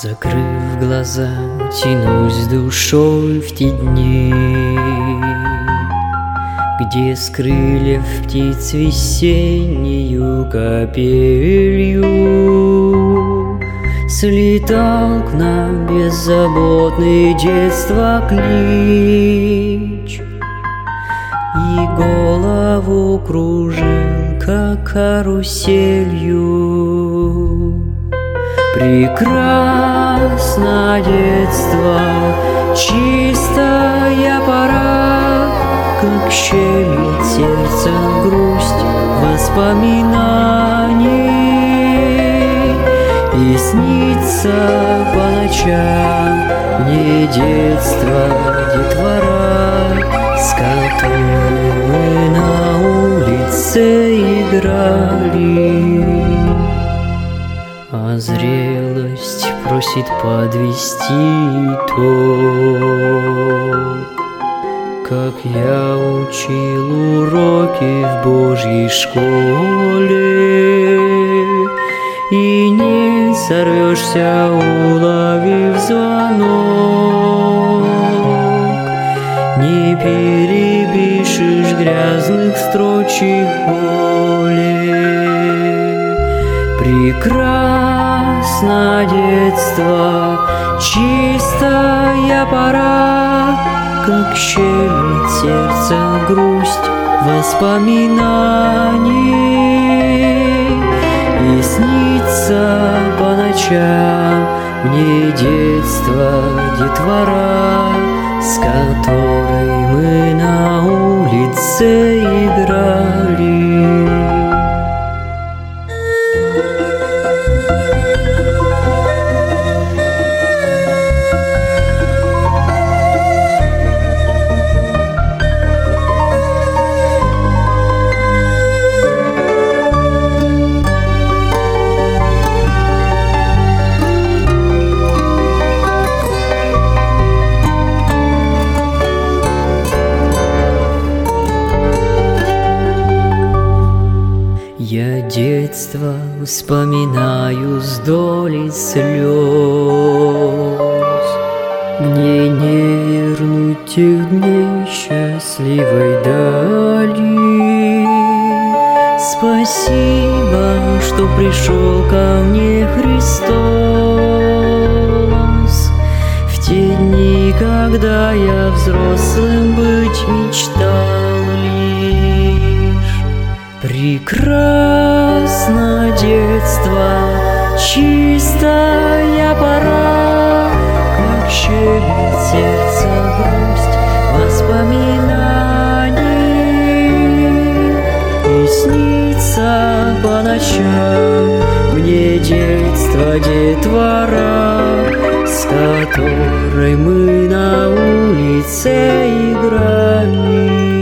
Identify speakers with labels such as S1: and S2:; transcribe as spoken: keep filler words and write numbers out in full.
S1: Закрыв глаза, тянусь душой в те дни, где с крыльев птиц весеннею капелью слетал к нам беззаботный детства клич, и голову кружил, как каруселью. Прекрасно детство, чистая пора, как щемит сердце грусть воспоминаний. И снится по ночам мне детство, детвора, с которой мы на улице играли. А зрелость просит подвести итог, как я учил уроки в Божьей школе. И не сорвешься, уловив звонок, не перепишешь грязных строчек боли. Прекрасно детство, чистая пора, как щемит сердце грусть воспоминаний. И снится по ночам мне детство, детвора, с которой мы на улице играли. Я детство вспоминаю с долей слез, мне не вернуть тех дней счастливой дали. Спасибо, что пришел ко мне Христос в те дни, когда я взрослым быть мечтал лишь. Прекрасно детство, чистая пора, как щемит сердце грусть воспоминаний. И снится по ночам мне детство, детвора, с которой мы на улице играли.